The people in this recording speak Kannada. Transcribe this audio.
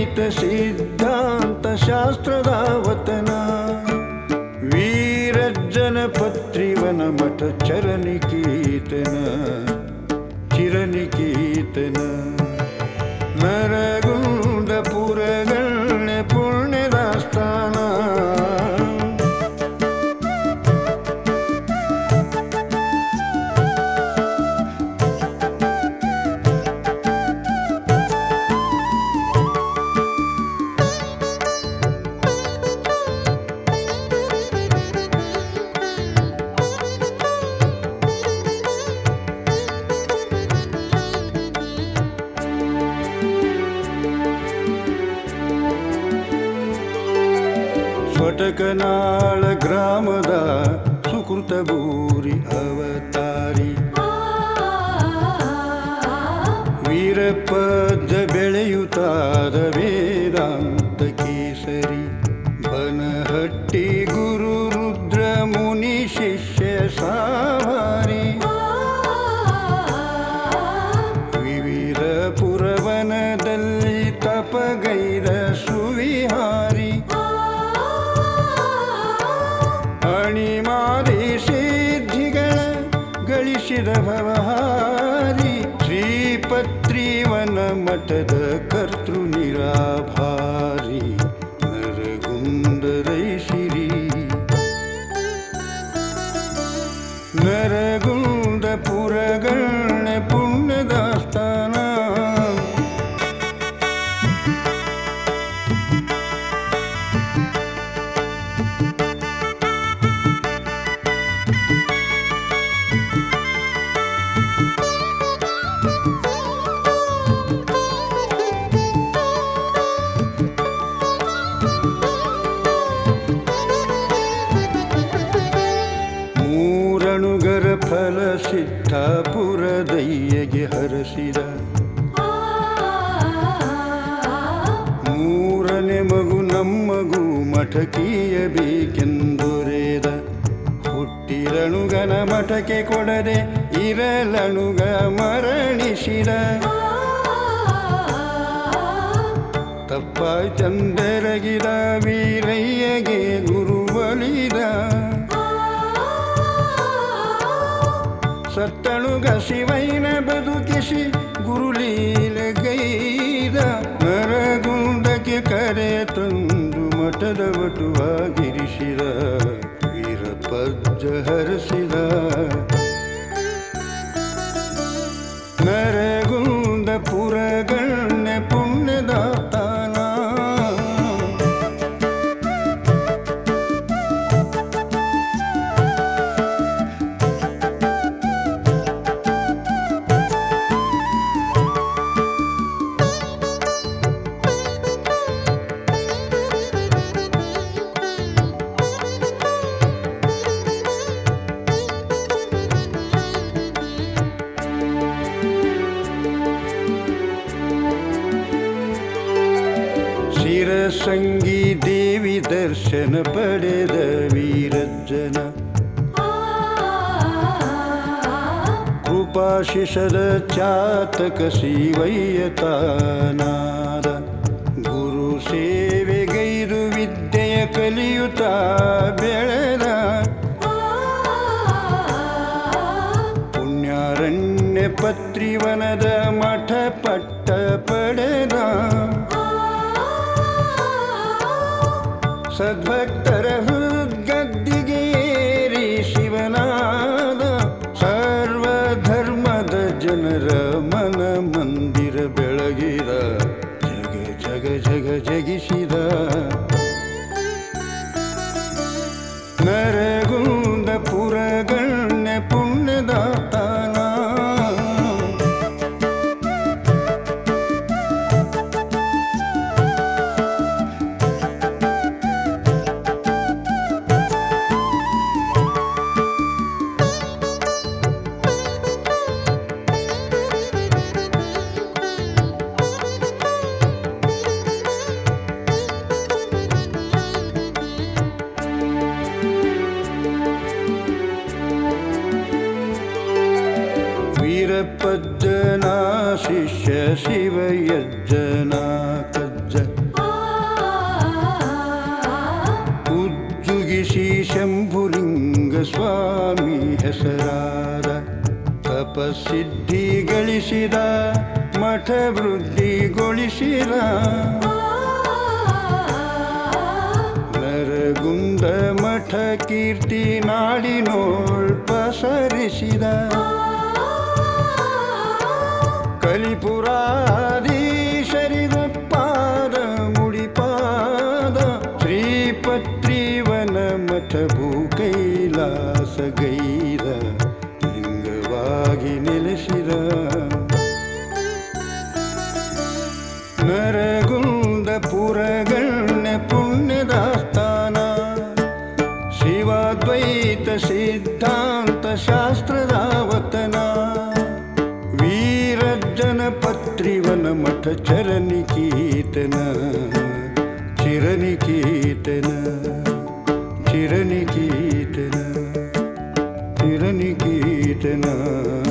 ಗಣಿತ ಸಿದ್ಧಾಂತ ಶಾಸ್ತ್ರದ ವತನ ವೀರಜ್ಜನ ಪತ್ರಿವನ ಮಠ ಚರನಿಕೇತನ ಚಿರನಿಕೇತನ ನರಗುಂದ ಪುರಗಳ್ಳ ಪುಣ್ಯದ ಸ್ಥಾನ ಸ್ವಟಕನಾಳ ಗ್ರಾಮದ ಸುಕೃತ ಭೂರಿ ಅವತಾರಿ ವೀರಪದ ಬೆಳೆಯುತ್ತಾದ ವೇದಾಂತ ಕೇಸರಿ ಬನಹಟ್ಟಿ ಗುರು ರುದ್ರ ಮುನಿ ಶಿಷ್ಯ ಸಾವಾರಿ ವಿವಿಧ ಪುರವನದಲ್ಲಿ ತಪಗೈದ ಸುವಿಹಾರಿ ಅಣಿಮಾರಿ ಸಿದ್ಧಿಗಳ ಗಳಿಸಿದ ಭವಹಾರಿ ಶ್ರೀಪತ್ರಿವನ ಮಠದ ಕರ್ತೃ ನಿರಾಭಾರಿ ನರಗುಂದರೈಸಿರಿ ನರಗುಂದ ಪುರಗಳ್ಳ ಪುಣ್ಯದ ಸ್ಥಾನ ಮೂರನುಗರ ಫಲ ಸಿದ್ಧಾಪುರ ದಯ್ಯಗೆ ಹರಸಿದ ಮೂರನೇ ಮಗು ನಮ್ಮಗು ಮಠಕೀಯ ಬೇಕೆಂದೊರೆದ ಹುಟ್ಟಿರನುಗನ ಮಠಕ್ಕೆ ಕೊಡದೆ ಇರಲನುಗ ಮರಣಿಸಿದ ತಪ್ಪಾಯ್ತೆಂದೆರಗಿದ ವೀರಯ್ಯಗೆ ಗುರುವಲಿದ ಸತ್ತಳುಗ ಶಿವೈನ ಬದುಕಿಸಿ ಗುರುಲೀಲೆಗೈದ ನರಗುಂದಕ್ಕೆ ಕರೆ ತಂದು ಮಠದ ವಟುವಾಗಿರಿಸಿದ ವೀರಪಜ್ಜ ಹರಸಿದ ನರಗುಂದ ಪುರಗಳ್ಳ ಪುಣ್ಯದ ತಾನ ಶಿರಸಂಗಿ ದೇವಿ ದರ್ಶನ ಪಡೆದ ವೀರಜ್ಜನ ಕೃಪಾಶಿಷದ ಚಾತಕ ಶಿವಯ್ಯತಾನಾದ ಗುರು ಸೇವೆಗೈದು ವಿದ್ಯೆಯ ಕಲಿಯುತ್ತಾ ಬೆಳೆದ ಪುಣ್ಯಾರಣ್ಯ ಪತ್ರಿವನದ ಮಠ ಪಟ್ಟ ಪಡೆದ ಸದ್ಭಕ್ತರ ಹೃದ್ಗದ್ದಿಗೇರಿ ಶಿವನಾದ ಸರ್ವಧರ್ಮದ ಜನರ ಮನ ಮಂದಿರ ಬೆಳಗಿದ ಜಗ ಜಗ ಜಗ ಜಗಿಸಿದ ನರಗುಂದ ಪುರಗಳ್ಳ ಪುಣ್ಯದ ತಾನ ವೀರಪಜ್ಜನ ಶಿಷ್ಯ ಶಿವಯಜ್ಜನ ಕಜ್ಜ ಸ್ವಾಮಿ ಹೆಸರಾದ ತಪಸ್ಸಿದ್ಧಿ ಗಳಿಸಿದ ಮಠ ವೃದ್ಧಿಗೊಳಿಸಿದ ನರಗುಂದ ಮಠ ಕೀರ್ತಿ ನಾಡಿನೋಳ್ ಪಸರಿಸಿದ ಕಲಿಪುರಾಧೀಶರಿಗೊಪ್ಪಾದ ಮುಡಿಪಾದ ಶ್ರೀಪತ್ರಿವನ ಮಠ ಭೂ ಕೈಲಾಸ ಗೈದ ಲಿಂಗವಾಗಿ ನೆಲೆಸಿದ ನರಗುಂದ ಪುರಗಣ್ಯ ಪುಣ್ಯದ ಸ್ಥಾನ ಶಿವಾದ್ವೈತ ಸಿದ್ಧಾಂತ ಶಾಸ್ತ್ರದ ವತನ ವೀರಜ್ಜನ ಪತ್ರಿವನ ಮಠ ಚರನಿಕೀರ್ತನ ಚಿರನಿಕೀರ್ತನ ಚಿರನಿಕೀರ್ತನ ಚಿರನಿಕೀರ್ತನ